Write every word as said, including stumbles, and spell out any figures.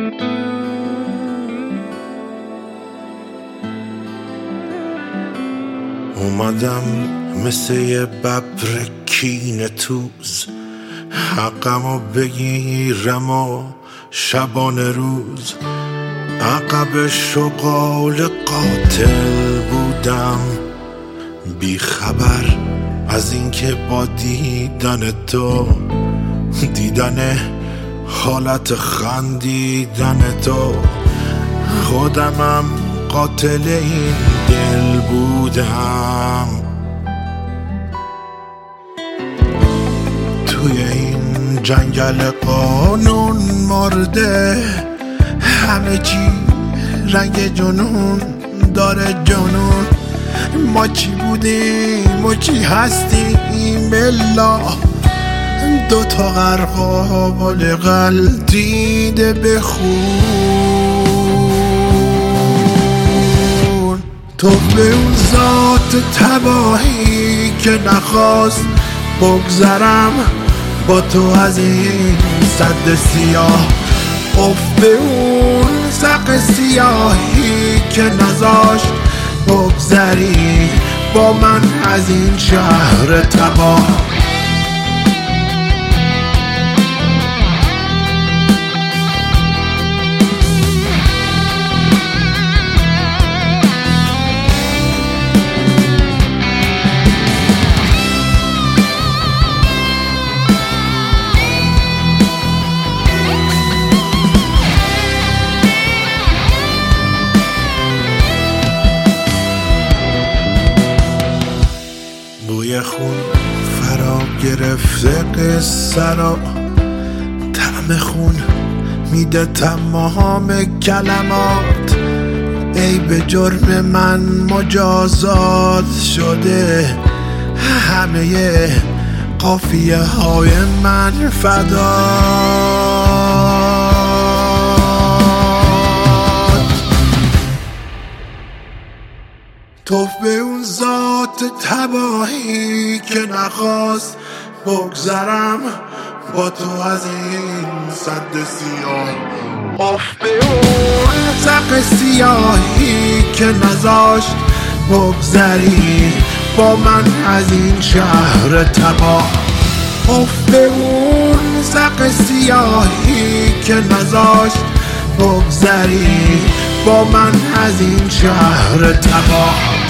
اومدم مثل یه ببر کینه توز، حقمو بگیرم و شبانه روز. عقب شغال قاتل بودم، بی خبر از اینکه با دیدن تو، دیدن حالت خندیدن تو، خودمم قاتل این دل بودم. توی این جنگل قانون مرده، همه چی رنگ جنون داره جنون. ما چی بودیم و چی هستیم الا دو تا غرقال غلطیده به خون. تو به اون ذات تباهی که نخواست بگذرم با تو از این سد سیاه، اف به اون سق سیاهی که نذاشت بگذری با من از این شهر تباه. بوی خون فرا گرفته قصه را، طعم خون میده تمام کلمات. ای به جرم من مجازات شده، همه قافیه های من فدات. توف به اون ذات تباهی که نخواست بگذرم با تو از این سد سیاه، اف به اون سق سیاهی که نذاشت بگذری با من از این شهر تباه. اف به اون سق سیاهی که نذاشت بگذری با من از این شهر تباه.